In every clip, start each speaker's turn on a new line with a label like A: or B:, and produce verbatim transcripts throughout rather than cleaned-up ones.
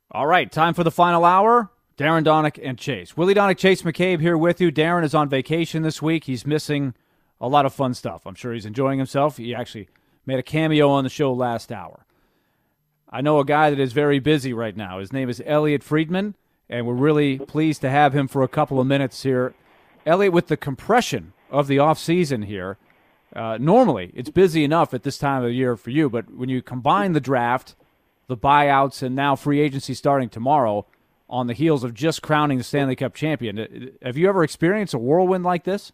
A: All right, time for the final hour. Darren Donick and Chase. Willie Donick, Chase McCabe here with you. Darren is on vacation this week. He's missing a lot of fun stuff. I'm sure he's enjoying himself. He actually made a cameo on the show last hour. I know a guy that is very busy right now. His name is Elliotte Friedman, and we're really pleased to have him for a couple of minutes here. Elliotte, with the compression of the offseason here, uh, normally it's busy enough at this time of the year for you, but when you combine the draft, the buyouts, and now free agency starting tomorrow on the heels of just crowning the Stanley Cup champion, have you ever experienced a whirlwind like this?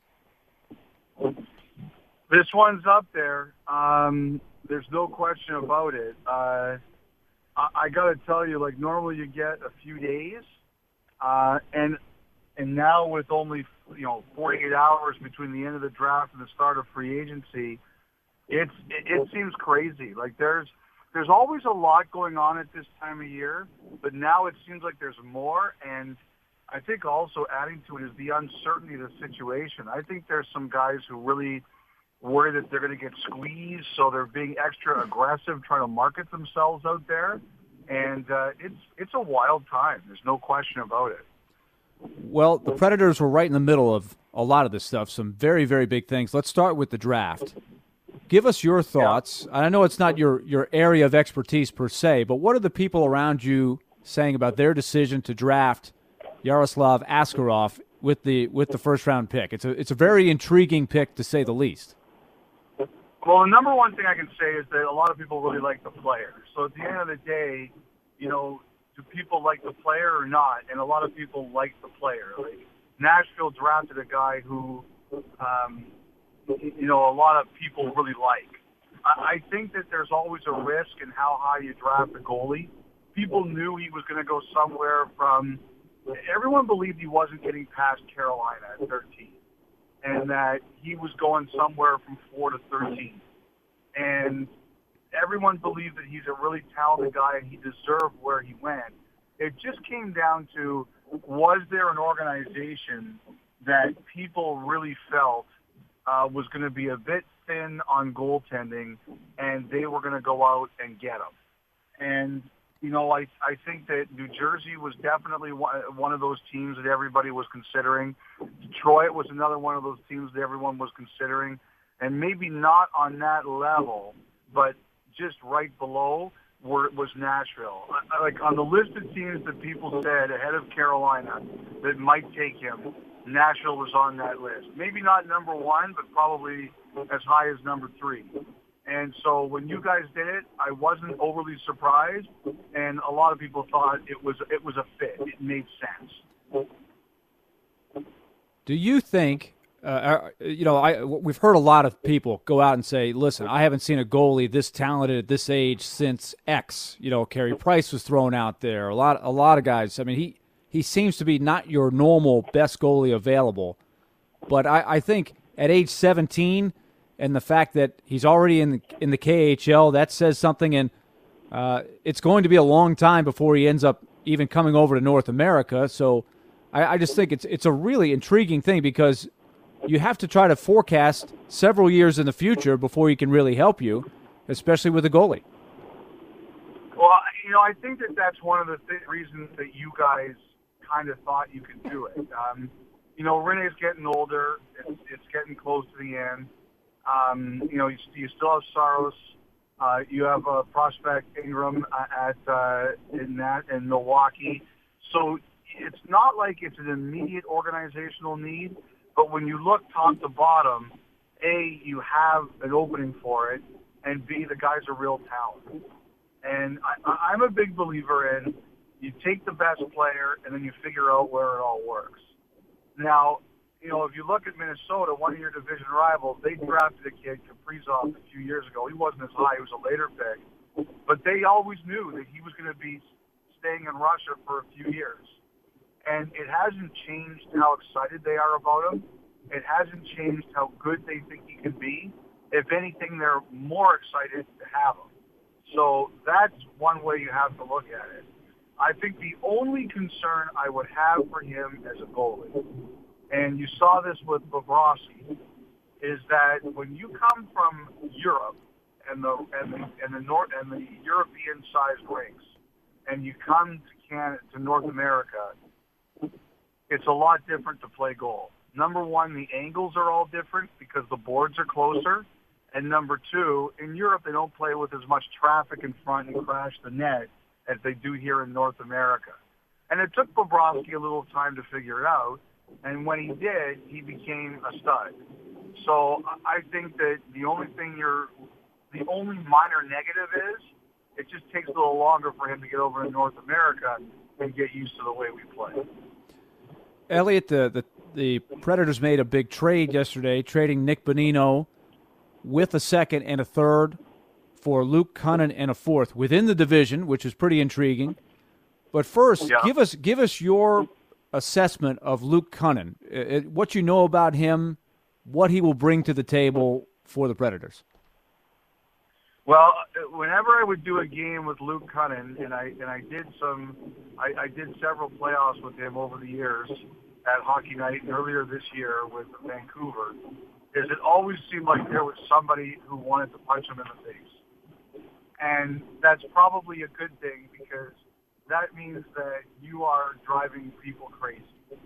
B: This one's up there. Um, there's no question about it. Uh, I, I got to tell you, like, normally you get a few days, uh, and and now with only, you know, forty-eight hours between the end of the draft and the start of free agency, it's it, it seems crazy. Like, there's there's always a lot going on at this time of year, but now it seems like there's more, and I think also adding to it is the uncertainty of the situation. I think there's some guys who really worry that they're going to get squeezed, so they're being extra aggressive, trying to market themselves out there, and uh, it's it's a wild time. There's no question about it.
A: Well, the Predators were right in the middle of a lot of this stuff, some very, very big things. Let's start with the draft. Give us your thoughts. Yeah. I know it's not your, your area of expertise per se, but what are the people around you saying about their decision to draft Yaroslav Askarov with the with the first round pick? It's a it's a very intriguing pick, to say the least.
B: Well, the number one thing I can say is that a lot of people really like the player. So at the end of the day, you know, do people like the player or not? And a lot of people like the player. Like, Nashville drafted a guy who, um, you know, a lot of people really like. I, I think that there's always a risk in how high you draft a goalie. People knew he was going to go somewhere from – everyone believed he wasn't getting past Carolina at thirteen, and that he was going somewhere from four to thirteen. And everyone believed that he's a really talented guy and he deserved where he went. It just came down to, was there an organization that people really felt uh, was going to be a bit thin on goaltending, and they were going to go out and get him? And, you know, I, I think that New Jersey was definitely one, one of those teams that everybody was considering. Detroit was another one of those teams that everyone was considering. And maybe not on that level, but just right below were, was Nashville. Like, on the list of teams that people said ahead of Carolina that might take him, Nashville was on that list. Maybe not number one, but probably as high as number three. And so when you guys did it, I wasn't overly surprised, and a lot of people thought it was it was a fit. It made sense.
A: Do you think? Uh, you know, I we've heard a lot of people go out and say, listen, I haven't seen a goalie this talented at this age since X. You know, Carey Price was thrown out there. A lot, a lot of guys. I mean, he, he seems to be not your normal best goalie available. But I, I think at age seventeen, and the fact that he's already in the, in the K H L, that says something. And uh, it's going to be a long time before he ends up even coming over to North America. So I, I just think it's it's a really intriguing thing, because you have to try to forecast several years in the future before he can really help you, especially with a goalie.
B: Well, you know, I think that that's one of the th- reasons that you guys kind of thought you could do it. Um, you know, Rene's getting older. It's, it's getting close to the end. Um, you know, you, you still have Saros. Uh, you have a prospect, Ingram, at uh, in that in Milwaukee. So it's not like it's an immediate organizational need. But when you look top to bottom, A, you have an opening for it, and B, the guy's a real talent. And I, I'm a big believer in you take the best player and then you figure out where it all works. Now, you know, if you look at Minnesota, one of your division rivals, they drafted a kid, Kaprizov, a few years ago. He wasn't as high. He was a later pick. But they always knew that he was going to be staying in Russia for a few years. And it hasn't changed how excited they are about him. It hasn't changed how good they think he can be. If anything, they're more excited to have him. So that's one way you have to look at it. I think the only concern I would have for him as a goalie, and you saw this with Bobrovsky, is that when you come from Europe and the and the and the North and the European-sized rinks, and you come to Canada, to North America, it's a lot different to play goal. Number one, the angles are all different because the boards are closer. And number two, in Europe, they don't play with as much traffic in front and crash the net as they do here in North America. And it took Bobrovsky a little time to figure it out. And when he did, he became a stud. So I think that the only thing you're, the only minor negative is it just takes a little longer for him to get over to North America and get used to the way we play.
A: Elliot, the, the, the Predators made a big trade yesterday, trading Nick Bonino with a second and a third for Luke Kunin and a fourth within the division, which is pretty intriguing. But first,
B: yeah.
A: give us give us your assessment of Luke Kunin, it, what you know about him, what he will bring to the table for the Predators.
B: Well, whenever I would do a game with Luke Kunin, and I and I did some, I, I did several playoffs with him over the years at Hockey Night and earlier this year with Vancouver, is it always seemed like there was somebody who wanted to punch him in the face. And that's probably a good thing because that means that you are driving people crazy.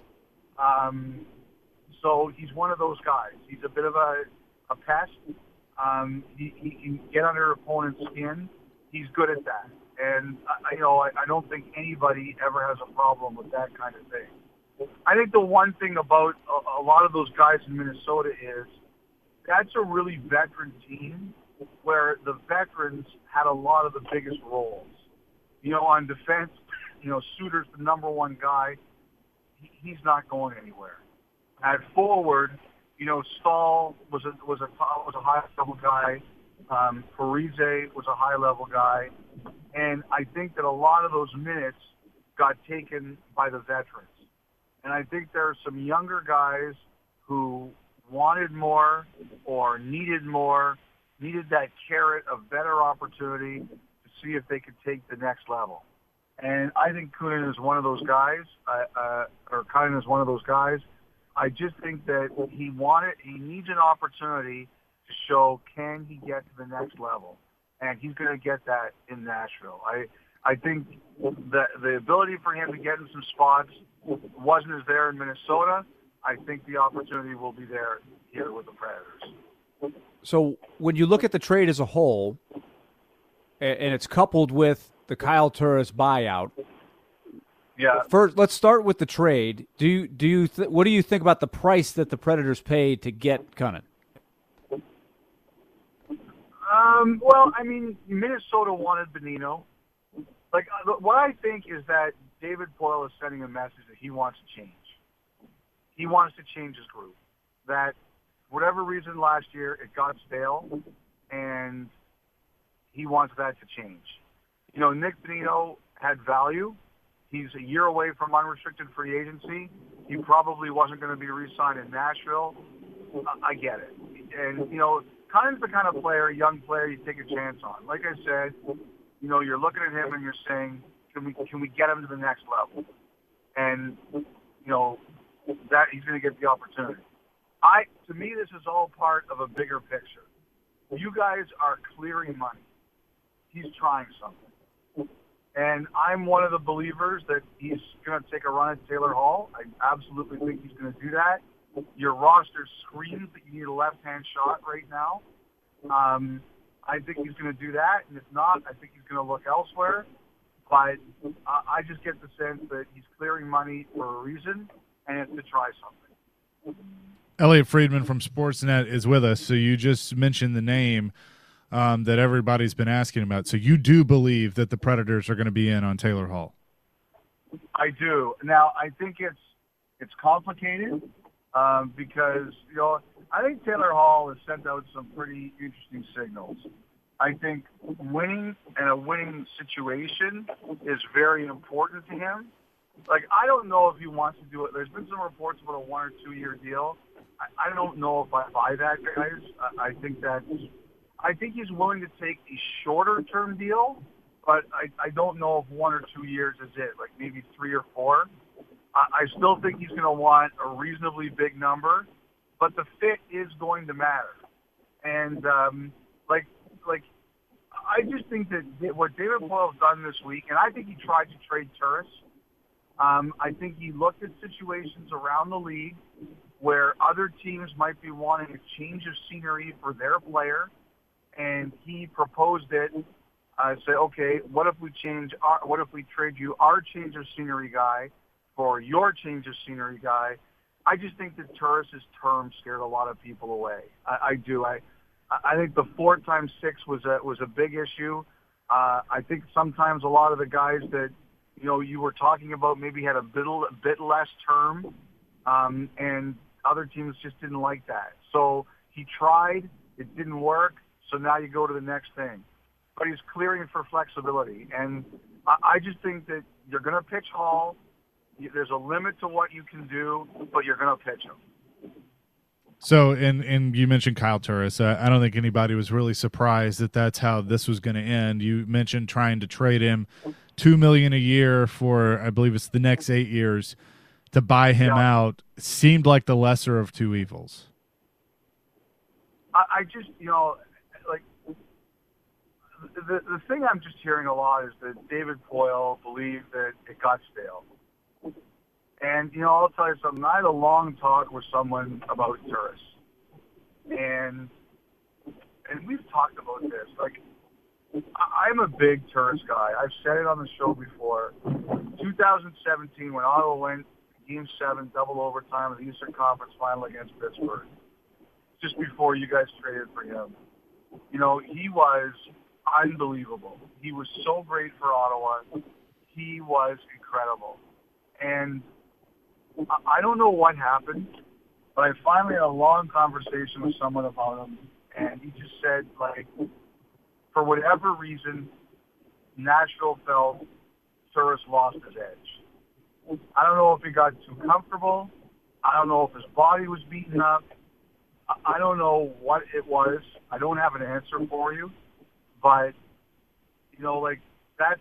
B: Um, so he's one of those guys. He's a bit of a, a pest. Um, he, he can get under opponent's skin. He's good at that. And, I, you know, I, I don't think anybody ever has a problem with that kind of thing. I think the one thing about a, a lot of those guys in Minnesota is that's a really veteran team where the veterans had a lot of the biggest roles. You know, on defense, you know, Suter's the number one guy. He, he's not going anywhere. At forward, you know, Stahl was a was a was a high level guy. Um, Parise was a high level guy, and I think that a lot of those minutes got taken by the veterans. And I think there are some younger guys who wanted more or needed more, needed that carrot of better opportunity to see if they could take the next level. And I think Kunin is one of those guys, uh, uh, or Kunin is one of those guys. I just think that he wanted, he needs an opportunity to show can he get to the next level, and he's going to get that in Nashville. I I think that the ability for him to get in some spots wasn't as there in Minnesota. I think the opportunity will be there here with the Predators.
A: So when you look at the trade as a whole, and it's coupled with the Kyle Turris buyout,
B: yeah.
A: First, let's start with the trade. Do you do you th- what do you think about the price that the Predators paid to get Kunin?
B: Um, well, I mean, Minnesota wanted Bonino. Like, what I think is that David Poile is sending a message that he wants to change. He wants to change his group. That, for whatever reason last year, it got stale, and he wants that to change. You know, Nick Bonino had value. He's a year away from unrestricted free agency. He probably wasn't going to be re-signed in Nashville. I get it. And, you know, Kunin's the kind of player, young player, you take a chance on. Like I said, you know, you're looking at him and you're saying, can we can we get him to the next level? And, you know, that he's going to get the opportunity. I to me, this is all part of a bigger picture. You guys are clearing money. He's trying something. And I'm one of the believers that he's going to take a run at Taylor Hall. I absolutely think he's going to do that. Your roster screams that you need a left-hand shot right now. Um, I think he's going to do that, and if not, I think he's going to look elsewhere. But I, I just get the sense that he's clearing money for a reason, and it's to try something.
C: Elliot Friedman from Sportsnet is with us. So you just mentioned the name um, that everybody's been asking about. So you do believe that the Predators are going to be in on Taylor Hall?
B: I do. Now, I think it's it's complicated. Um, because, you know, I think Taylor Hall has sent out some pretty interesting signals. I think winning and a winning situation is very important to him. Like, I don't know if he wants to do it. There's been some reports about a one- or two-year deal. I, I don't know if I buy that, guys. I, I think that I think he's willing to take a shorter-term deal, but I, I don't know if one or two years is it, like maybe three or four. I still think he's going to want a reasonably big number, but the fit is going to matter. And um, like, like I just think that what David Poile's done this week, and I think he tried to trade Turris. Um, I think he looked at situations around the league where other teams might be wanting a change of scenery for their player, and he proposed it. I uh, say, okay, what if we change? Our, what if we trade you our change of scenery guy for your change of scenery guy? I just think that Turris's term scared a lot of people away. I, I do. I I think the four times six was a was a big issue. Uh, I think sometimes a lot of the guys that you know you were talking about maybe had a bit a bit less term, um, and other teams just didn't like that. So he tried, it didn't work. So now you go to the next thing. But he's clearing for flexibility, and I, I just think that you're going to pitch Hall. There's a limit to what you can do, but you're going to pitch him.
C: So, and and you mentioned Kyle Turris. Uh, I don't think anybody was really surprised that that's how this was going to end. You mentioned trying to trade him two million dollars a year for, I believe it's the next eight years, to buy him yeah. out. Seemed like the lesser of two evils.
B: I, I just, you know, like the the thing I'm just hearing a lot is that David Poile believed that it got stale. And, you know, I'll tell you something. I had a long talk with someone about Turris. And and we've talked about this. Like, I'm a big Turris guy. I've said it on the show before. two thousand seventeen, when Ottawa went Game seven, double overtime of the Eastern Conference Final against Pittsburgh, just before you guys traded for him, you know, he was unbelievable. He was so great for Ottawa. He was incredible. And I don't know what happened, but I finally had a long conversation with someone about him, and he just said, like, for whatever reason, Nashville felt Turris lost his edge. I don't know if he got too comfortable. I don't know if his body was beaten up. I don't know what it was. I don't have an answer for you, but, you know, like, that,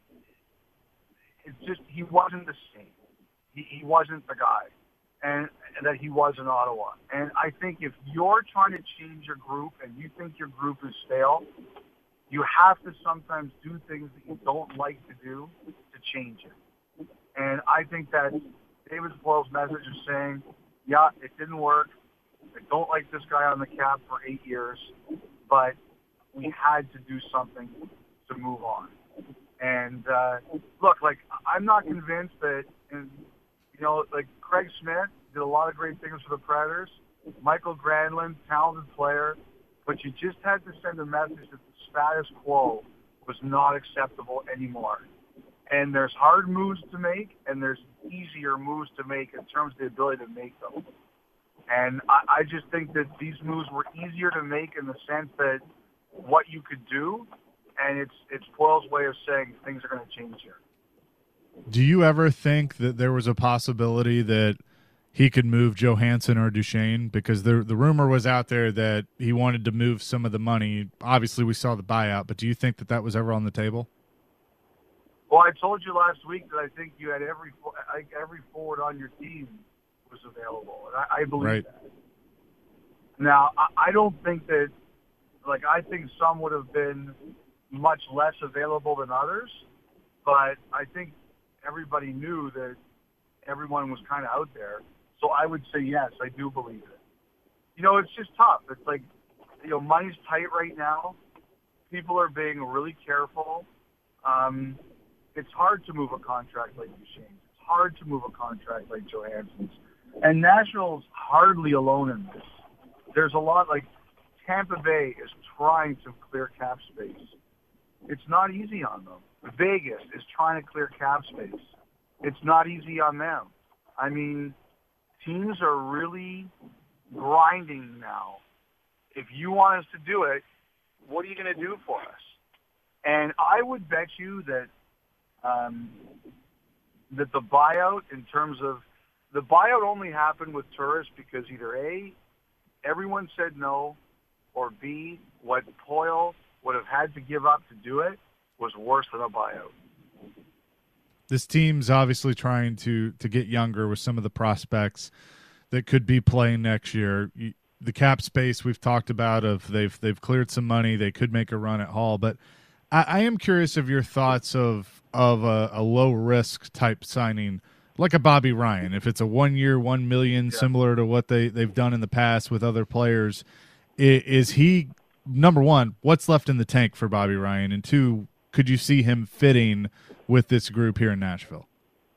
B: it's just, he wasn't the same. He, he wasn't the guy, and, and that he was in Ottawa. And I think if you're trying to change your group and you think your group is stale, you have to sometimes do things that you don't like to do to change it. And I think that David Poile's message is saying, yeah, it didn't work. I don't like this guy on the cap for eight years, but we had to do something to move on. And uh, look, like, I'm not convinced that, and, you know, like, Craig Smith did a lot of great things for the Predators. Michael Granlund, talented player, but you just had to send a message that the status quo was not acceptable anymore. And there's hard moves to make, and there's easier moves to make in terms of the ability to make them. And I, I just think that these moves were easier to make in the sense that what you could do, and it's it's Poile's way of saying things are going to change here.
C: Do you ever think that there was a possibility that he could move Johansson or Duchesne? Because the the rumor was out there that he wanted to move some of the money. Obviously, we saw the buyout, but do you think that that was ever on the table?
B: Well, I told you last week that I think you had every every forward on your team was available, and I, I believe
C: right.
B: that. Now, I, I don't think that, like, I think some would have been much less available than others, but I think everybody knew that everyone was kind of out there. So I would say yes, I do believe it. You know, it's just tough. It's like, you know, money's tight right now. People are being really careful. Um, it's hard to move a contract like Duchesne. It's hard to move a contract like Johansson's. And Nashville's hardly alone in this. There's a lot, like, Tampa Bay is trying to clear cap space. It's not easy on them. Vegas is trying to clear cap space. It's not easy on them. I mean, teams are really grinding now. If you want us to do it, what are you going to do for us? And I would bet you that um, that the buyout, in terms of the buyout, only happened with Turris because either A, everyone said no, or B, what Poile would have had to give up to do it was worse than a buyout.
C: This team's obviously trying to to get younger with some of the prospects that could be playing next year. The cap space we've talked about, of they've they've cleared some money, they could make a run at Hall, but I, I am curious of your thoughts of of a, a low risk type signing, like a Bobby Ryan. If it's a one year, one million,
B: Yeah.
C: similar to what they they've done in the past with other players, is, is he number one? What's left in the tank for Bobby Ryan, and two, could you see him fitting with this group here in Nashville?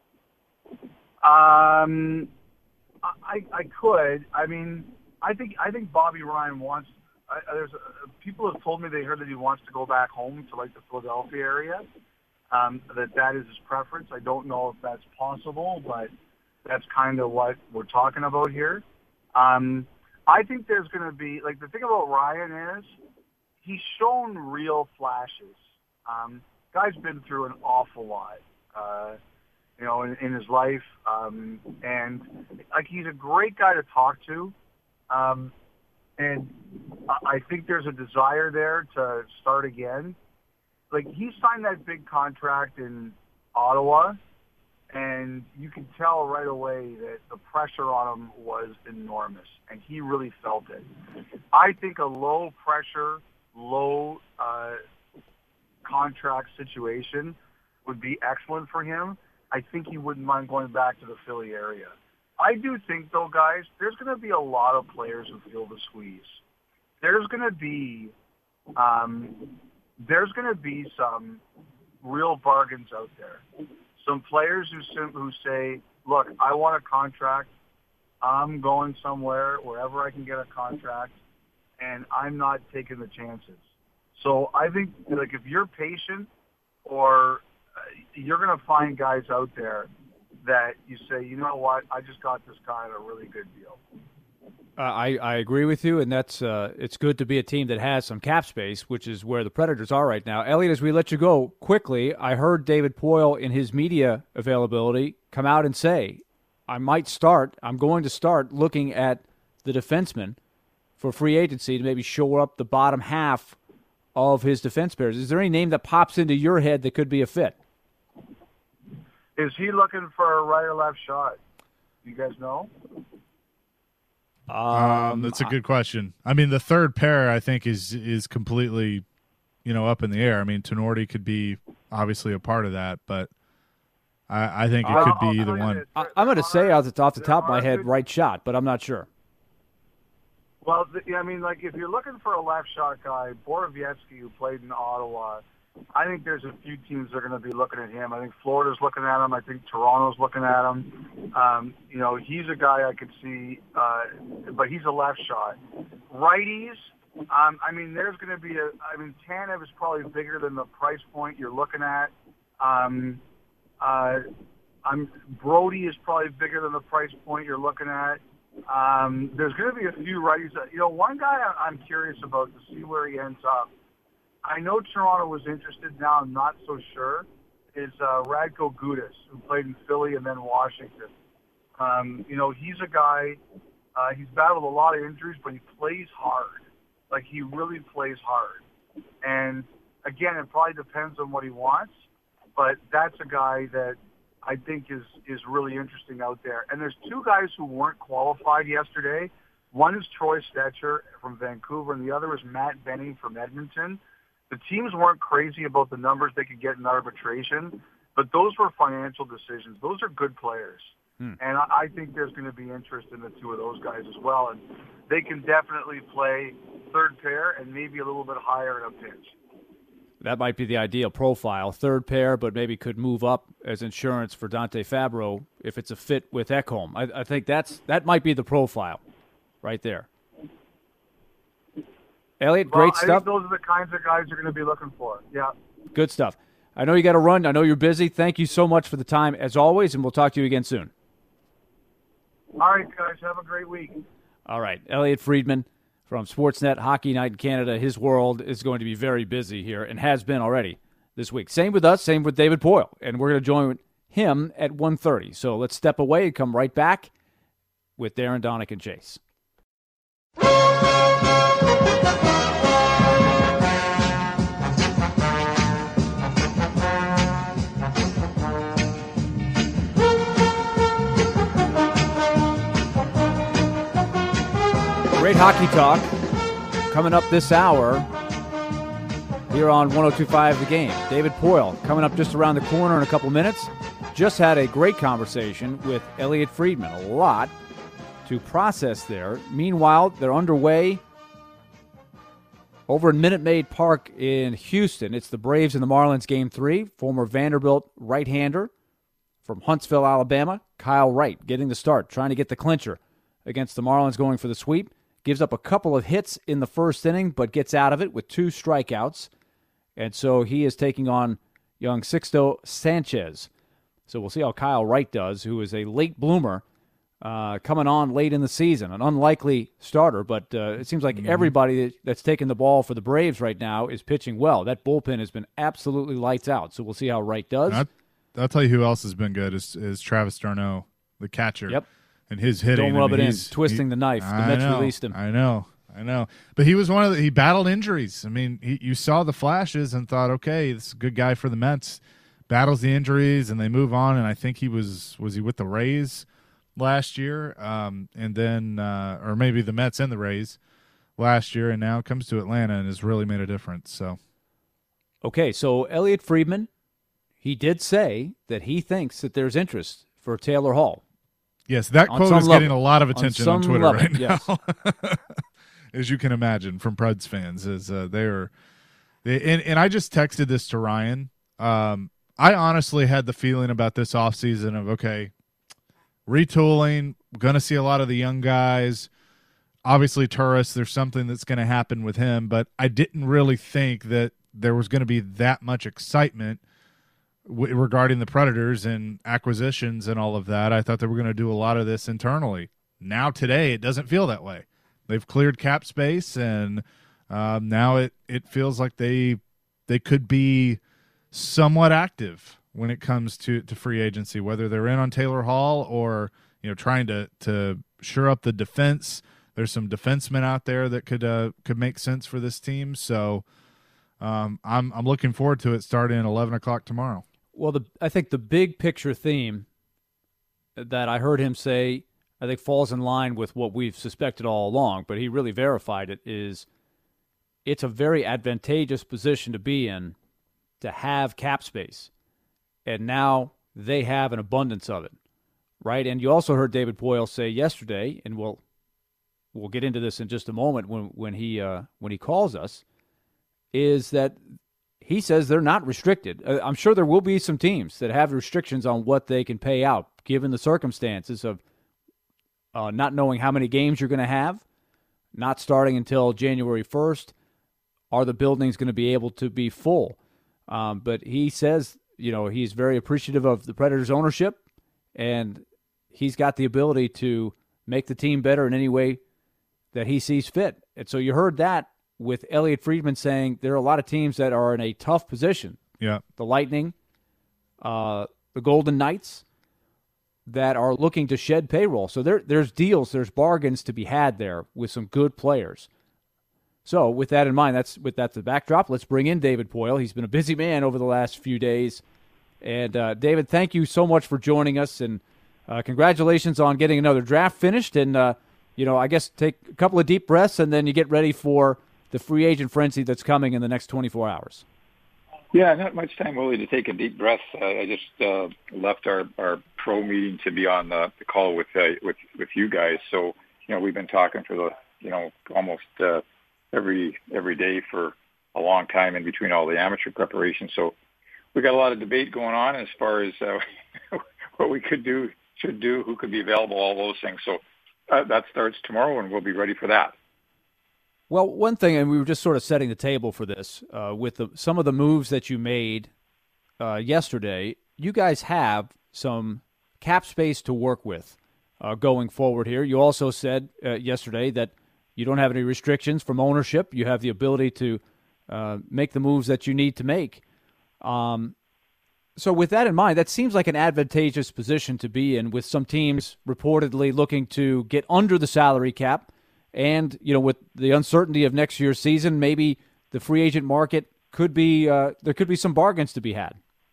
B: Um, I I could. I mean, I think I think Bobby Ryan wants. I, there's uh, people have told me they heard that he wants to go back home to like the Philadelphia area. Um, that that is his preference. I don't know if that's possible, but that's kind of what we're talking about here. Um, I think there's going to be like the thing about Ryan is he's shown real flashes. Um, guy's been through an awful lot. Uh, you know, in, in his life, um, and like he's a great guy to talk to. Um, And I think there's a desire there to start again. Like, he signed that big contract in Ottawa, and you can tell right away that the pressure on him was enormous, and he really felt it. I think a low-pressure, low uh, contract situation would be excellent for him. I think he wouldn't mind going back to the Philly area. I do think, though, guys, there's going to be a lot of players who feel the squeeze. There's going to be, um, there's going to be some real bargains out there. Some players who sim- who say, "Look, I want a contract. I'm going somewhere wherever I can get a contract, and I'm not taking the chances." So I think, like, if you're patient, or uh, you're going to find guys out there that you say, you know what, I just got this guy at a really good deal.
A: Uh, I, I agree with you, and that's uh, it's good to be a team that has some cap space, which is where the Predators are right now. Elliot, as we let you go quickly, I heard David Poile in his media availability come out and say, I might start, I'm going to start looking at the defensemen for free agency to maybe shore up the bottom half of his defense pairs. Is there any name that pops into your head that could be a fit?
B: Is he looking for a right or left shot? You guys know?
C: Um, um, that's a good question. I mean, the third pair, I think, is is completely, you know, up in the air. I mean, Tenorti could be obviously a part of that, but I, I think it
B: Well,
C: could be
B: I'll
C: either
B: tell you
C: one.
B: this.
A: I, I'm going to say off the, off the
B: There
A: top of my
B: are
A: head,
B: good-
A: right shot, but I'm not sure.
B: Well, the, I mean, like, if you're looking for a left shot guy, Borowiecki, who played in Ottawa, I think there's a few teams that are going to be looking at him. I think Florida's looking at him. I think Toronto's looking at him. Um, you know, he's a guy I could see, uh, but he's a left shot. Righties, um, I mean, there's going to be a, I mean, Tanev is probably bigger than the price point you're looking at. Um, uh, I'm, Brody is probably bigger than the price point you're looking at. Um, there's going to be a few righties. That, you know, one guy I- I'm curious about to see where he ends up. I know Toronto was interested. Now I'm not so sure. Is uh, Radko Gudas, who played in Philly and then Washington. Um, you know, he's a guy. Uh, he's battled a lot of injuries, but he plays hard. Like, he really plays hard. And again, it probably depends on what he wants. But that's a guy that I think is is really interesting out there. And there's two guys who weren't qualified yesterday. One is Troy Stetcher from Vancouver, and the other is Matt Benning from Edmonton. The teams weren't crazy about the numbers they could get in arbitration, but those were financial decisions. Those are good players. Hmm. And I, I think there's going to be interest in the two of those guys as well. And they can definitely play third pair and maybe a little bit higher in a pinch.
A: That might be the ideal profile. Third pair, but maybe could move up as insurance for Dante Fabro if it's a fit with Ekholm. I, I think that's that might be the profile right there. Elliot,
B: Well,
A: great
B: I
A: stuff.
B: think those are the kinds of guys you're going to be looking for. Yeah.
A: Good stuff. I know you got to run. I know you're busy. Thank you so much for the time, as always, and we'll talk to you again soon.
B: All right, guys. Have a great week.
A: All right. Elliot Friedman from Sportsnet Hockey Night in Canada. His world is going to be very busy here and has been already this week. Same with us. Same with David Poile. And we're going to join him at one thirty. So let's step away and come right back with Darren Donick and Chase. Great hockey talk coming up this hour here on one oh two point five The Game. David Poile coming up just around the corner in a couple minutes. Just had a great conversation with Elliot Friedman. A lot to process there. Meanwhile, they're underway over in Minute Maid Park in Houston. It's the Braves and the Marlins Game three. Former Vanderbilt right-hander from Huntsville, Alabama, Kyle Wright, getting the start, trying to get the clincher against the Marlins, going for the sweep. Gives up a couple of hits in the first inning, but gets out of it with two strikeouts. And so he is taking on young Sixto Sanchez. So we'll see how Kyle Wright does, who is a late bloomer, uh, coming on late in the season. An unlikely starter, but uh, it seems like mm-hmm. everybody that's taking the ball for the Braves right now is pitching well. That bullpen has been absolutely lights out. So we'll see how Wright does.
C: I'll, I'll tell you who else has been good is, is Travis d'Arnaud, the catcher.
A: Yep.
C: And his hitting.
A: Don't rub
C: I mean,
A: it in. Twisting he, the knife. The
C: I
A: Mets
C: know,
A: released him.
C: I know. I know. But he was one of the, he battled injuries. I mean, he, you saw the flashes and thought, okay, this is a good guy for the Mets. Battles the injuries and they move on. And I think he was, was he with the Rays last year? Um, and then, uh, or maybe the Mets and the Rays last year. And now comes to Atlanta and has really made a difference. So,
A: okay. So Elliot Friedman, he did say that he thinks that there's interest for Taylor Hall.
C: Yes, that
A: on
C: quote is
A: level.
C: getting a lot of attention on, on Twitter
A: level,
C: right now,
A: yes.
C: as you can imagine from Preds fans. As uh, they are, they, and and I just texted this to Ryan. Um, I honestly had the feeling about this offseason of okay, retooling, going to see a lot of the young guys. Obviously, Turris, there's something that's going to happen with him, but I didn't really think that there was going to be that much excitement w- regarding the Predators and acquisitions and all of that. I thought they were going to do a lot of this internally. Now, today, it doesn't feel that way. They've cleared cap space, and um, now it, it feels like they they could be somewhat active when it comes to, to free agency, whether they're in on Taylor Hall or you know trying to to shore up the defense. There's some defensemen out there that could uh, could make sense for this team. So um, I'm I'm looking forward to it starting at eleven o'clock tomorrow.
A: Well, the I think the big picture theme that I heard him say, I think falls in line with what we've suspected all along, but he really verified it, is it's a very advantageous position to be in to have cap space. And now they have an abundance of it, right? And you also heard David Poile say yesterday, and we'll we'll get into this in just a moment when, when he uh, when he calls us, is that he says they're not restricted. Uh, I'm sure there will be some teams that have restrictions on what they can pay out, given the circumstances of Uh, not knowing how many games you're going to have, not starting until January first. Are the buildings going to be able to be full? Um, but he says, you know, he's very appreciative of the Predators' ownership, and he's got the ability to make the team better in any way that he sees fit. And so you heard that with Elliot Friedman saying there are a lot of teams that are in a tough position.
C: Yeah,
A: the Lightning, uh, the Golden Knights, that are looking to shed payroll. So there, there's deals, there's bargains to be had there with some good players. So with that in mind, that's with that the backdrop, let's bring in David Poile. He's been a busy man over the last few days. And uh, David, thank you so much for joining us, and uh, congratulations on getting another draft finished. And, uh, you know, I guess take a couple of deep breaths, and then you get ready for the free agent frenzy that's coming in the next twenty-four hours.
D: Yeah, not much time really to take a deep breath. Uh, I just uh, left our, our pro meeting to be on the, the call with uh, with with you guys. So you know we've been talking for the you know almost uh, every every day for a long time in between all the amateur preparations. So we got a lot of debate going on as far as uh, what we could do, should do, who could be available, all those things. So uh, that starts tomorrow, and we'll be ready for that.
A: Well, one thing, and we were just sort of setting the table for this, uh, with the, some of the moves that you made uh, yesterday, you guys have some cap space to work with uh, going forward here. You also said uh, yesterday that you don't have any restrictions from ownership. You have the ability to uh, make the moves that you need to make. Um, so with that in mind, that seems like an advantageous position to be in, with some teams reportedly looking to get under the salary cap. And, you know, with the uncertainty of next year's season, maybe the free agent market could be uh, there could be some bargains to be had.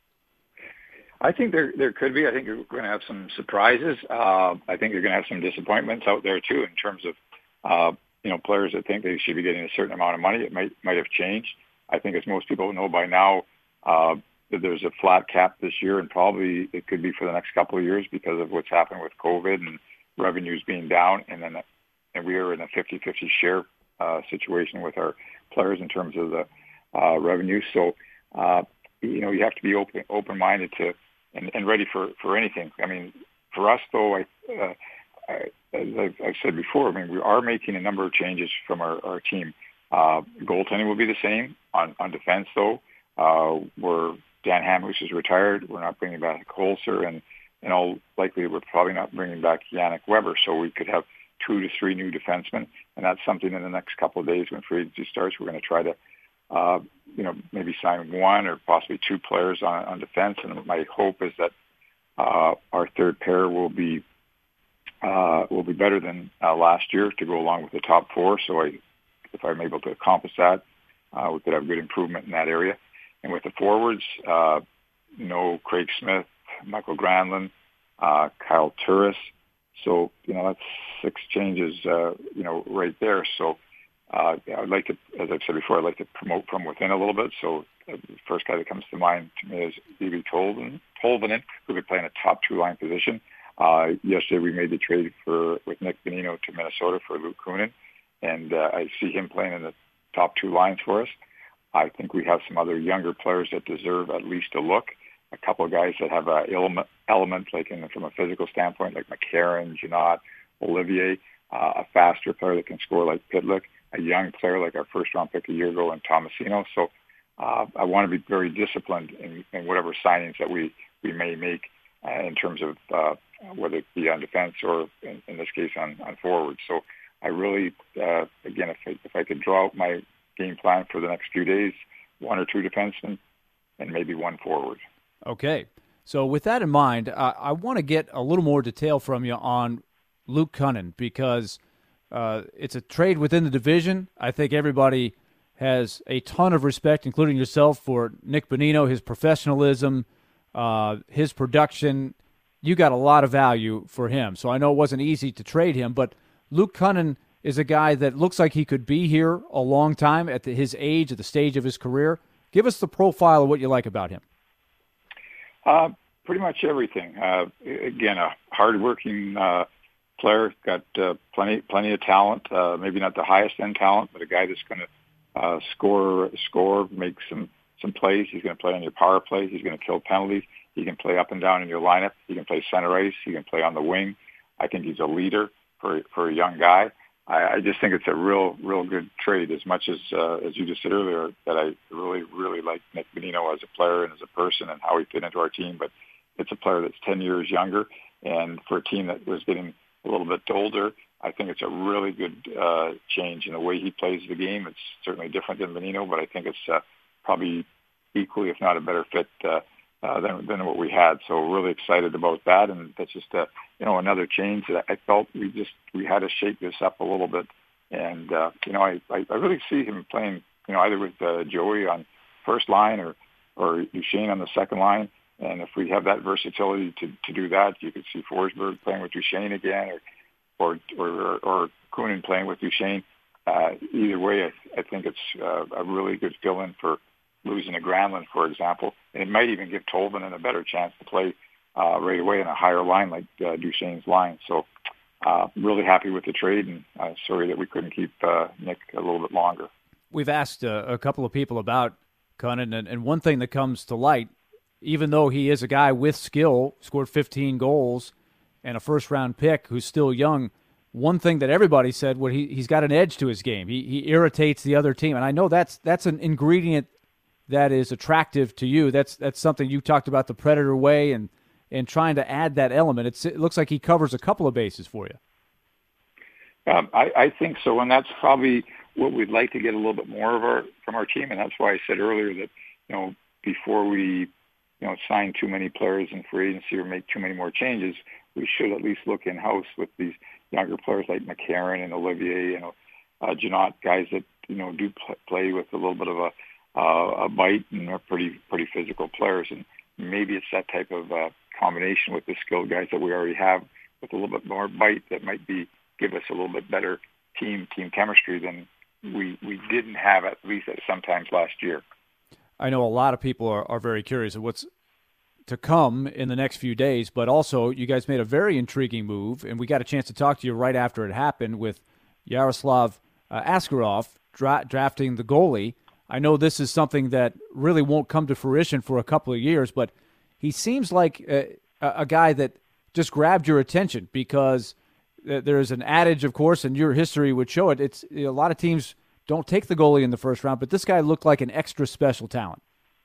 D: I think there there could be. I think you're going to have some surprises. Uh, I think you're going to have some disappointments out there too, in terms of uh, you know players that think they should be getting a certain amount of money. It might might have changed. I think, as most people know by now, uh, that there's a flat cap this year, and probably it could be for the next couple of years because of what's happened with COVID and revenues being down, and then and we are in a fifty-fifty share uh, situation with our players in terms of the uh, revenue. So, uh, you know, you have to be open open-minded to and, and ready for, for anything. I mean, for us, though, I, uh, I, as I've, I've said before, I mean, we are making a number of changes from our, our team. Uh, goaltending will be the same. On, on defense, though, uh, we're Dan Hamhuis is retired. We're not bringing back Holzer, and in all likelihood, we're probably not bringing back Yannick Weber. So we could have two to three new defensemen, and that's something in the next couple of days when free agency starts. We're going to try to, uh, you know, maybe sign one or possibly two players on, on defense. And my hope is that uh, our third pair will be uh, will be better than uh, last year to go along with the top four. So I, if I'm able to accomplish that, uh, we could have good improvement in that area. And with the forwards, uh, you know, Craig Smith, Michael Granlund, uh, Kyle Turris. So, you know, that's six changes, uh, you know, right there. So uh, yeah, I'd like to, as I've said before, I'd like to promote from within a little bit. So uh, the first guy that comes to mind to me is Evie Tolvanen, Tolvanen, who will be playing a top two-line position. Uh, yesterday we made the trade for with Nick Bonino to Minnesota for Luke Kunin, and uh, I see him playing in the top two lines for us. I think we have some other younger players that deserve at least a look. A couple of guys that have an element, element like in, from a physical standpoint, like McCarron, Janot, Olivier, uh, a faster player that can score like Pitlick, a young player like our first-round pick a year ago in Tomasino. So uh, I want to be very disciplined in, in whatever signings that we, we may make uh, in terms of uh, whether it be on defense or, in, in this case, on, on forward. So I really, uh, again, if I, if I could draw out my game plan for the next few days, one or two defensemen and maybe one forward.
A: Okay. So with that in mind, uh, I want to get a little more detail from you on Luke Kunin because uh, it's a trade within the division. I think everybody has a ton of respect, including yourself, for Nick Bonino, his professionalism, uh, his production. You got a lot of value for him. So I know it wasn't easy to trade him, but Luke Kunin is a guy that looks like he could be here a long time at the, his age, at the stage of his career. Give us the profile of what you like about him.
D: Uh, pretty much everything. Uh, again, a hardworking uh, player, got uh, plenty plenty of talent. Uh, maybe not the highest end talent, but a guy that's going to uh, score, score, make some some plays. He's going to play on your power play. He's going to kill penalties. He can play up and down in your lineup. He can play center ice. He can play on the wing. I think he's a leader for for a young guy. I, I just think it's a real, real good trade. As much as uh, as you just said earlier, that I really, really like Nick Bonino as a player and as a person and how he fit into our team. But it's a player that's ten years younger, and for a team that was getting a little bit older, I think it's a really good uh, change in the way he plays the game. It's certainly different than Bonino, but I think it's uh, probably equally, if not a better fit uh, uh, than than what we had. So really excited about that, and that's just a you know another change that I felt we just we had to shake this up a little bit. And uh, you know I, I I really see him playing you know either with uh, Joey on first line or or Duchesne on the second line. And if we have that versatility to, to do that, you could see Forsberg playing with Duchesne again, or or or, or Kunin playing with Duchesne. Uh, either way, I, I think it's uh, a really good fill-in for losing a Granlund, for example. And it might even give Tolvanen a better chance to play uh, right away in a higher line like uh, Duchesne's line. So uh, really happy with the trade, and uh, sorry that we couldn't keep uh, Nick a little bit longer.
A: We've asked uh, a couple of people about Kunin, and, and one thing that comes to light, even though he is a guy with skill, scored fifteen goals, and a first-round pick who's still young, one thing that everybody said, well, he, he's got an edge to his game. He, he irritates the other team. And I know that's that's an ingredient that is attractive to you. That's that's something you talked about, the Predator way, and, and trying to add that element. It's, it looks like he covers a couple of bases for you.
D: Um, I, I think so, and that's probably what we'd like to get a little bit more of our from our team. And that's why I said earlier that, you know, before we you know, sign too many players in free agency or make too many more changes, we should at least look in-house with these younger players like McCarron and Olivier, you know, uh, Janot, guys that, you know, do pl- play with a little bit of a, uh, a bite and are pretty, pretty physical players. And maybe it's that type of uh, combination with the skilled guys that we already have with a little bit more bite that might be give us a little bit better team, team chemistry than we we didn't have at least at sometimes last year.
A: I know a lot of people are, are very curious of what's to come in the next few days, but also you guys made a very intriguing move, and we got a chance to talk to you right after it happened with Yaroslav uh, Askarov dra- drafting the goalie. I know this is something that really won't come to fruition for a couple of years, but he seems like a, a guy that just grabbed your attention because there's an adage, of course, and your history would show it. It's a lot of teams don't take the goalie in the first round, but this guy looked like an extra special talent.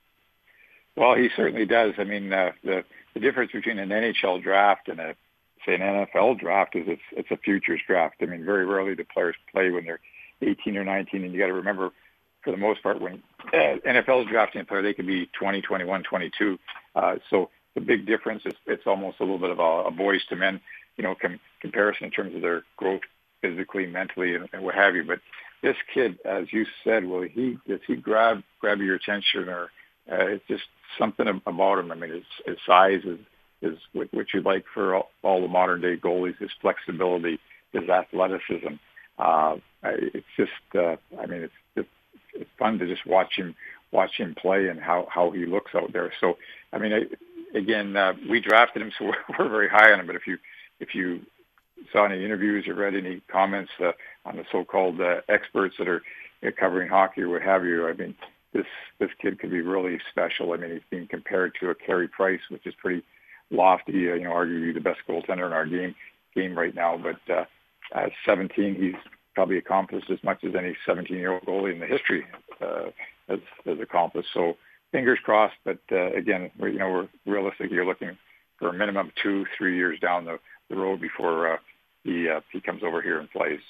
D: Well, he certainly does. I mean, uh, the the difference between an N H L draft and a say an N F L draft is it's it's a futures draft. I mean, very rarely do players play when they're eighteen or nineteen, and you got to remember, for the most part, when uh, N F L is drafting a player, they could be twenty, twenty-one, twenty-two. Uh, so the big difference is it's almost a little bit of a, a boys to men, you know, com- comparison in terms of their growth physically, mentally, and, and what have you. But this kid, as you said, well, he does he grab grab your attention, or uh, it's just something about him. I mean, his, his size is is what, what you'd like for all, all the modern day goalies. His flexibility, his athleticism. Uh, it's just, uh, I mean, it's, it's it's fun to just watch him watch him play and how, how he looks out there. So, I mean, I, again, uh, we drafted him, so we're, we're very high on him. But if you if you saw any interviews or read any comments uh, on the so-called uh, experts that are uh, covering hockey or what have you, I mean, this this kid could be really special. I mean, he's being compared to a Carey Price, which is pretty lofty. Uh, you know, arguably the best goaltender in our game game right now. But uh, at seventeen, he's probably accomplished as much as any seventeen-year-old goalie in the history uh, has, has accomplished. So fingers crossed. But uh, again, we're, you know, we're realistic. You're looking for a minimum two, three years down the, the road before uh, he uh, he comes over here and plays.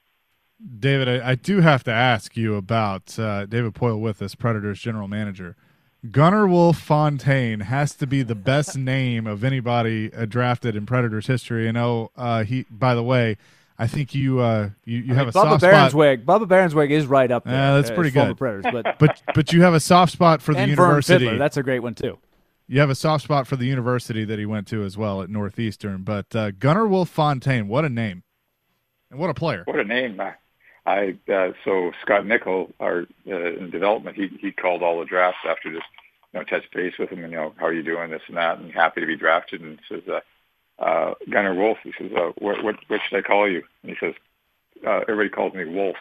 C: David, I, I do have to ask you about uh, David Poile with us, Predators general manager. Gunnar Wolf Fontaine has to be the best name of anybody uh, drafted in Predators history. You know, uh, he. By the way, I think you uh, you, you
A: I
C: have
A: mean,
C: a
A: Bubba
C: soft spot.
A: Barentsweg, Bubba Barentsweg is right up there.
C: Uh, that's pretty
A: former
C: good.
A: Predators, but
C: but but you have a soft spot for the
A: and
C: university.
A: Vern Fiddler, that's a great one too.
C: You have a soft spot for the university that he went to as well at Northeastern. But uh, Gunnar Wolf Fontaine, what a name, and what a player!
D: What a name! I, I uh, so Scott Nickel, our uh, in development, he he called all the drafts after just you know touch base with him and you know how are you doing, this and that, and happy to be drafted. And he says, uh, uh, Gunnar Wolf. He says, uh, what what what should I call you? And he says, uh, everybody calls me Wolf.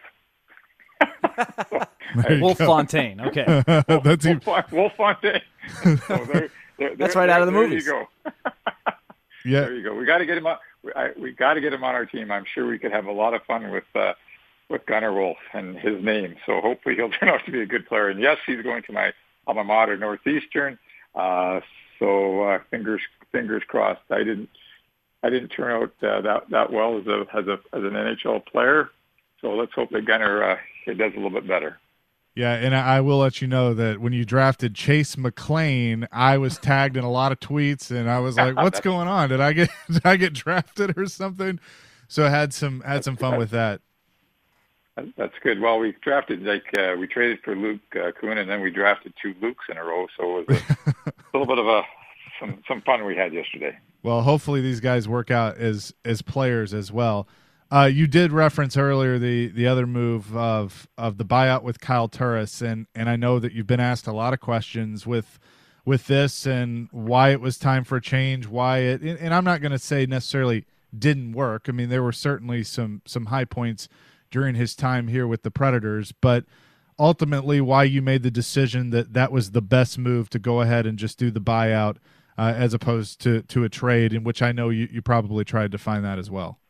D: so,
A: Wolf go. Fontaine. Okay,
C: Wolf, that's
D: Wolf, Wolf, Wolf Fontaine. So there, there,
A: that's
D: there,
A: right
D: there,
A: out of the
D: there
A: movies.
D: You go.
C: Yeah,
D: there you go. We got to get him on. We, I, we got to get him on our team. I'm sure we could have a lot of fun with uh, with Gunnar Wolf and his name. So hopefully he'll turn out to be a good player. And yes, he's going to my alma mater, Northeastern. Uh, so uh, fingers fingers crossed. I didn't I didn't turn out uh, that that well as a as a as an N H L player. So let's hope that Gunnar uh, it does a little bit better.
C: Yeah, and I will let you know that when you drafted Chase McLean, I was tagged in a lot of tweets, and I was like, "What's going on? Did I get did I get drafted or something?" So I had some had some fun with that.
D: That's good. Well, we drafted like uh, we traded for Luke uh, Kuhn, and then we drafted two Lukes in a row. So it was a little bit of a some some fun we had yesterday.
C: Well, hopefully these guys work out as as players as well. Uh, you did reference earlier the the other move of of the buyout with Kyle Turris, and and I know that you've been asked a lot of questions with with this and why it was time for a change, why it and, and I'm not going to say necessarily didn't work. I mean, there were certainly some some high points during his time here with the Predators, but ultimately why you made the decision that that was the best move to go ahead and just do the buyout uh, as opposed to to a trade, in which I know you, you probably tried to find that as well.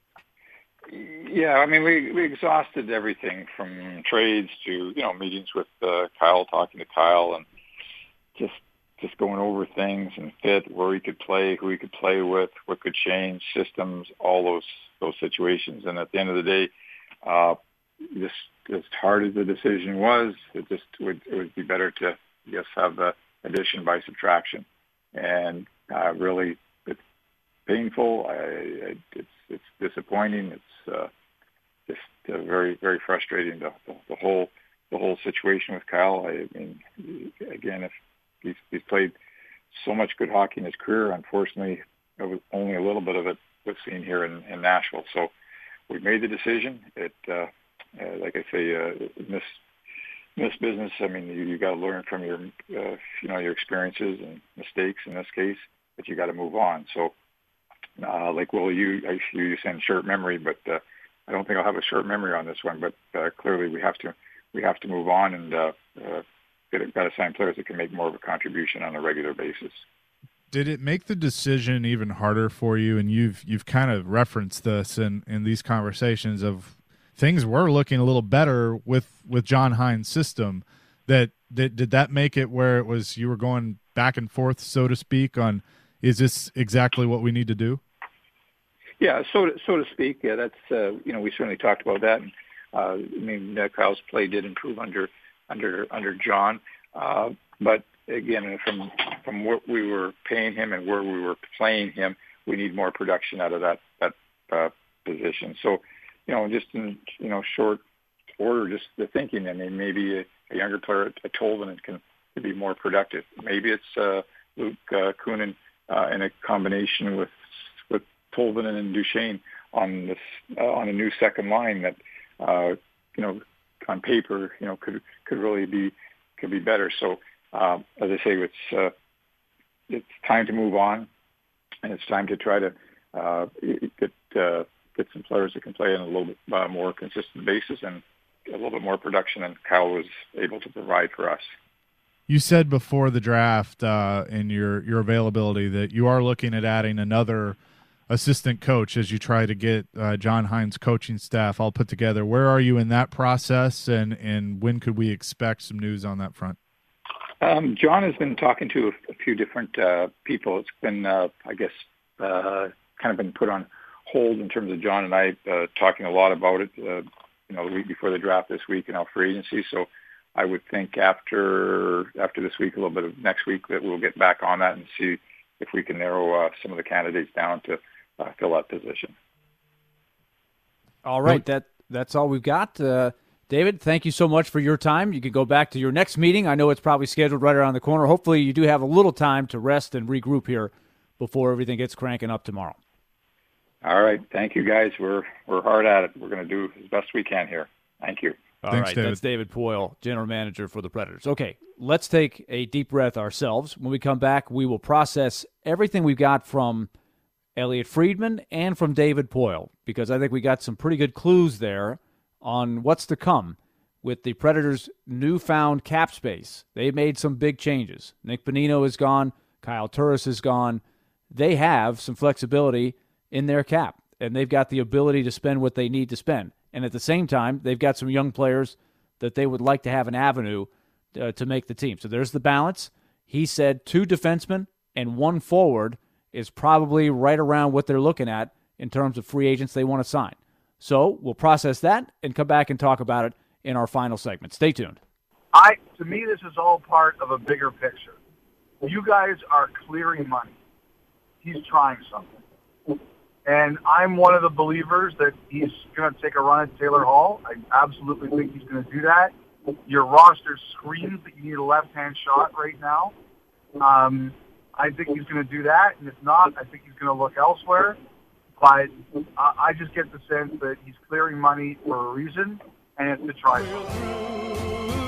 D: Yeah, I mean, we we exhausted everything from trades to you know meetings with uh, Kyle, talking to Kyle, and just just going over things and fit, where he could play, who he could play with, what could change, systems, all those those situations. And at the end of the day, uh, just as hard as the decision was, it just would it would be better to I guess have the addition by subtraction. And uh, really, it's painful. I, I, it's it's disappointing. It's uh, just uh, very, very frustrating. The, the, the whole, the whole situation with Kyle. I mean, again, if he's, he's played so much good hockey in his career, unfortunately, it was only a little bit of it was seen here in, in Nashville. So we made the decision. It, uh, uh, like I say, uh, in this in this business, I mean, you, you got to learn from your, uh, you know, your experiences and mistakes in this case, but you got to move on. So, uh, like, well, you, I, you saying short memory, but uh, I don't think I'll have a short memory on this one. But uh, clearly, we have to we have to move on and uh, uh, get got to sign players that can make more of a contribution on a regular basis.
C: Did it make the decision even harder for you? And you've you've kind of referenced this in, in these conversations of things were looking a little better with, with John Hynes' system. That, that did that make it where it was you were going back and forth, so to speak, on is this exactly what we need to do?
D: Yeah, so to, so to speak. Yeah, that's uh, you know we certainly talked about that. And, uh, I mean, uh, Kyle's play did improve under under under John, uh, but again, from from what we were paying him and where we were playing him, we need more production out of that that uh, position. So, you know, just in you know short order, just the thinking. I mean, maybe a, a younger player, a Tolvanen, can, can be more productive. Maybe it's uh, Luke uh, Kunin uh, in a combination with with Tolvanen and Duchesne on this uh, on a new second line that uh, you know on paper you know could could really be could be better. So. Um, as I say, it's uh, it's time to move on, and it's time to try to uh, get uh, get some players that can play on a little bit uh, more consistent basis and a little bit more production than Kyle was able to provide for us.
C: You said before the draft uh, in your, your availability that you are looking at adding another assistant coach as you try to get uh, John Hynes' coaching staff all put together. Where are you in that process, and, and when could we expect some news on that front?
D: Um, John has been talking to a, a few different uh, people. It's been, uh, I guess, uh, kind of been put on hold in terms of John and I uh, talking a lot about it, uh, you know, the week before the draft this week and our free agency. So I would think after after this week, a little bit of next week, that we'll get back on that and see if we can narrow uh, some of the candidates down to uh, fill that position.
A: All right, that that's all we've got. Uh, David, thank you so much for your time. You can go back to your next meeting. I know it's probably scheduled right around the corner. Hopefully you do have a little time to rest and regroup here before everything gets cranking up tomorrow.
D: All right. Thank you, guys. We're we're hard at it. We're going to do as best we can here. Thank you.
A: All
C: Thanks,
A: right,
C: David.
A: That's David Poile, general manager for the Predators. Okay, let's take a deep breath ourselves. When we come back, we will process everything we've got from Elliotte Friedman and from David Poile, because I think we got some pretty good clues there on what's to come with the Predators' newfound cap space. They've made some big changes. Nick Bonino is gone. Kyle Turris is gone. They have some flexibility in their cap, and they've got the ability to spend what they need to spend. And at the same time, they've got some young players that they would like to have an avenue uh, to make the team. So there's the balance. He said two defensemen and one forward is probably right around what they're looking at in terms of free agents they want to sign. So we'll process that and come back and talk about it in our final segment. Stay tuned.
B: I, to me, this is all part of a bigger picture. You guys are clearing money. He's trying something. And I'm one of the believers that he's going to take a run at Taylor Hall. I absolutely think he's going to do that. Your roster screams that you need a left-hand shot right now. Um, I think he's going to do that. And if not, I think he's going to look elsewhere. But uh, I just get the sense that he's clearing money for a reason, and it's to try something.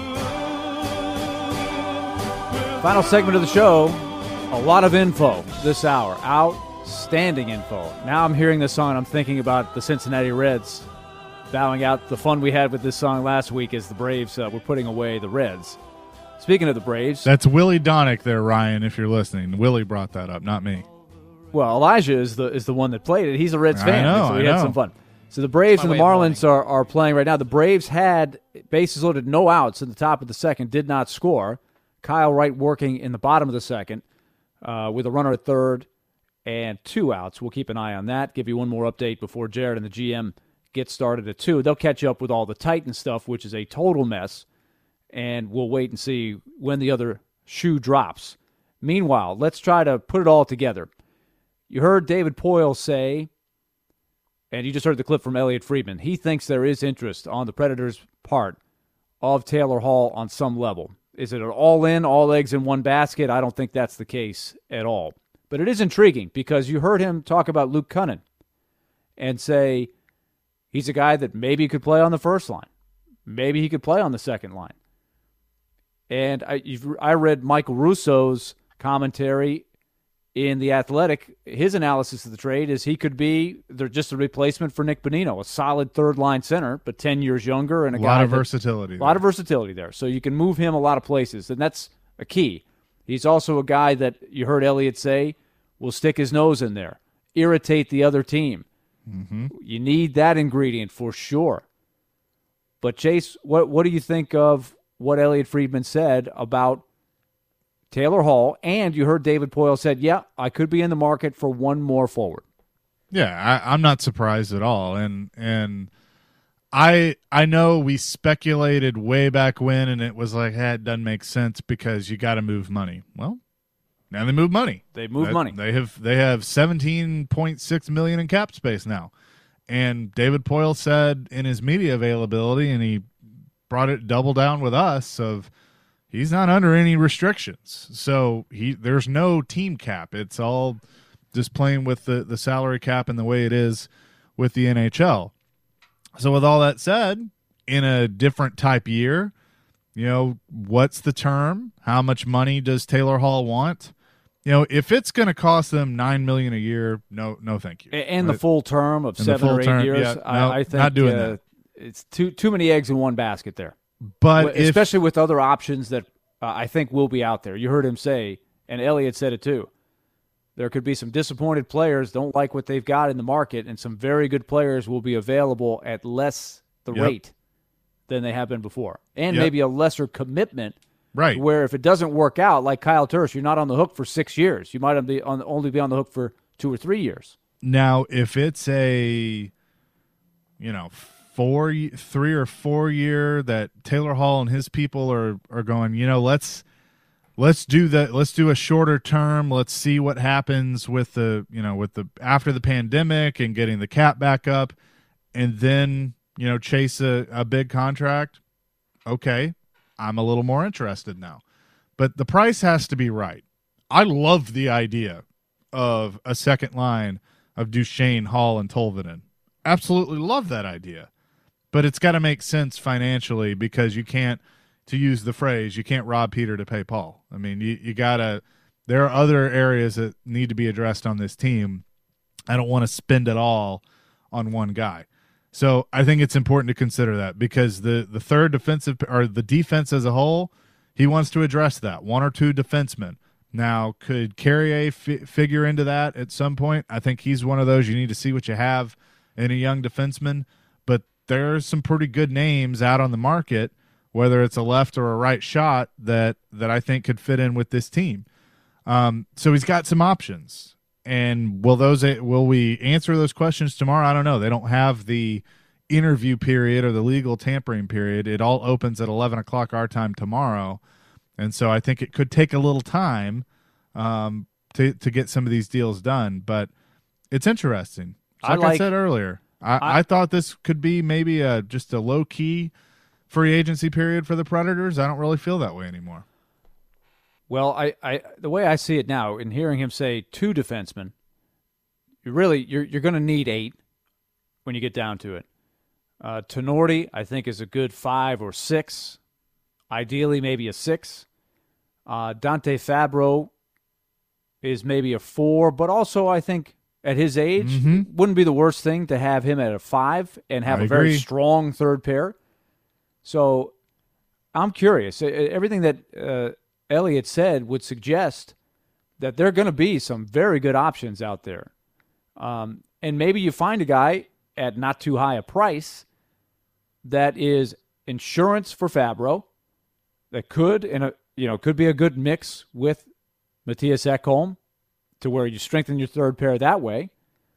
A: Final segment of the show. A lot of info this hour. Outstanding info. Now I'm hearing this song, I'm thinking about the Cincinnati Reds bowing out. The fun we had with this song last week as the Braves uh, were putting away the Reds. Speaking of the Braves.
C: That's Willie Donick there, Ryan, if you're listening. Willie brought that up, not me.
A: Well, Elijah is the is the one that played it. He's a Reds fan,
C: I know,
A: so we
C: I
A: had
C: know.
A: some fun. So the Braves and the Marlins are, are playing right now. The Braves had bases loaded, no outs in the top of the second, did not score. Kyle Wright working in the bottom of the second uh, with a runner at third and two outs. We'll keep an eye on that. Give you one more update before Jared and the G M get started at two. They'll catch you up with all the Titan stuff, which is a total mess, and we'll wait and see when the other shoe drops. Meanwhile, let's try to put it all together. You heard David Poile say, and you just heard the clip from Elliotte Friedman, he thinks there is interest on the Predators' part of Taylor Hall on some level. Is it an all-in, all eggs in one basket? I don't think that's the case at all. But it is intriguing because you heard him talk about Luke Kunin and say he's a guy that maybe could play on the first line. maybe he could play on the second line. And I you've, I read Michael Russo's commentary in The Athletic. His analysis of the trade is he could be they're just a replacement for Nick Bonino, a solid third-line center, but ten years younger. And a,
C: a
A: guy
C: lot of
A: that,
C: versatility.
A: A lot of versatility there. So you can move him a lot of places, and that's a key. He's also a guy that you heard Elliott say will stick his nose in there, irritate the other team.
C: Mm-hmm.
A: You need that ingredient for sure. But, Chase, what what do you think of what Elliot Friedman said about Taylor Hall? And you heard David Poile said, yeah, I could be in the market for one more forward.
C: Yeah, I, I'm not surprised at all. And and I I know we speculated way back when, and it was like, hey, it doesn't make sense because you got to move money. Well, now they move money.
A: They move
C: that,
A: money.
C: They have they have seventeen point six million dollars in cap space now. And David Poile said in his media availability, and he brought it double down with us, of he's not under any restrictions. So he there's no team cap. It's all just playing with the, the salary cap and the way it is with the N H L. So with all that said, in a different type year, you know, what's the term? How much money does Taylor Hall want? You know, if it's going to cost them nine million dollars a year, no, no, thank you.
A: And
C: right?
A: the full term of
C: And
A: seven or eight
C: term,
A: years,
C: yeah,
A: I,
C: no,
A: I think
C: not doing
A: uh,
C: that.
A: It's too too many eggs in one basket there.
C: But if,
A: especially with other options that uh, I think will be out there. You heard him say, and Elliott said it too. There could be some disappointed players, don't like what they've got in the market, and some very good players will be available at less the
C: Yep.
A: rate than they have been before, and
C: Yep.
A: maybe a lesser commitment.
C: right,
A: Where if it doesn't work out, like Kyle Turris, you're not on the hook for six years. You might be on, only be on the hook for two or three years.
C: now if it's a, you know, four, three or four year that Taylor Hall and his people are are going, you know, let's let's do that. Let's do a shorter term. Let's see what happens with the, you know, with the after the pandemic and getting the cap back up, and then, you know, chase a, a big contract. Okay, I'm a little more interested now. But the price has to be right. I love the idea of a second line of Duchesne, Hall, and Tolvanen. Absolutely love that idea. But it's got to make sense financially, because you can't, to use the phrase, you can't rob Peter to pay Paul. I mean, you, you got to – there are other areas that need to be addressed on this team. I don't want to spend it all on one guy. So I think it's important to consider that, because the, the third defensive or the defense as a whole, he wants to address that. One or two defensemen. Now, could Carrier fi- figure into that at some point? I think he's one of those. You need to see what you have in a young defenseman. But there's some pretty good names out on the market, whether it's a left or a right shot, that, that I think could fit in with this team. Um, so he's got some options. And will those will we answer those questions tomorrow? I don't know. They don't have the interview period or the legal tampering period. It all opens at eleven o'clock our time tomorrow. And so I think it could take a little time um, to to get some of these deals done. But it's interesting. So like I, like, I said earlier, I, I, I thought this could be maybe a, just a low-key free agency period for the Predators. I don't really feel that way anymore.
A: Well, I, I the way I see it now, in hearing him say two defensemen, you really you're you're going to need eight when you get down to it. Uh, Tenorti, I think, is a good five or six, ideally maybe a six. Uh, Dante Fabro is maybe a four, but also I think at his age,
C: mm-hmm.
A: wouldn't be the worst thing to have him at a five and have
C: I
A: a very
C: agree.
A: strong third pair. So I'm curious. Everything that uh, Elliott said would suggest that there are going to be some very good options out there. Um, and maybe you find a guy at not too high a price that is insurance for Fabro, that could, in a, you know, could be a good mix with Matthias Ekholm, to where you strengthen your third pair that way.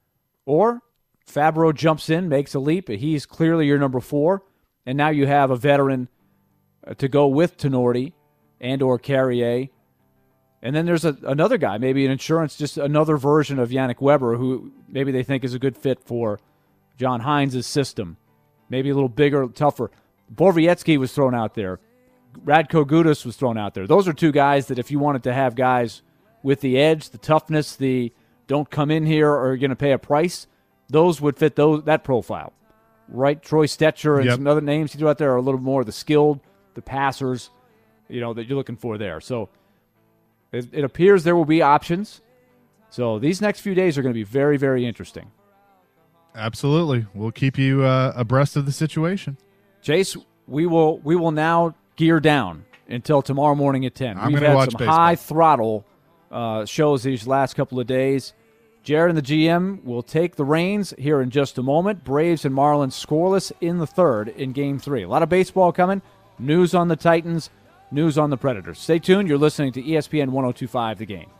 A: Or Fabro jumps in, makes a leap. He's clearly your number four, and now you have a veteran uh, to go with Tenorti and or Carrier. And then there's a, another guy, maybe an insurance, just another version of Yannick Weber, who maybe they think is a good fit for John Hines' system. Maybe a little bigger, tougher. Borowiecki was thrown out there. Radko Gudas was thrown out there. Those are two guys that if you wanted to have guys with the edge, the toughness, the don't come in here or you're going to pay a price, those would fit those that profile. right? Troy Stetcher and
C: Yep.
A: some other names he threw out there are a little more the skilled, the passers, you know, that you're looking for there. So it, it appears there will be options. So these next few days are going to be very, very interesting.
C: Absolutely. We'll keep you uh, abreast of the situation.
A: Chase, we will we will now gear down until tomorrow morning at ten.
C: I'm
A: We've
C: gonna
A: had
C: watch
A: some
C: baseball.
A: high throttle uh, shows these last couple of days. Jared and the G M will take the reins here in just a moment. Braves and Marlins scoreless in the third in Game three. A lot of baseball coming. News on the Titans, news on the Predators. Stay tuned. You're listening to E S P N one oh two point five The Game.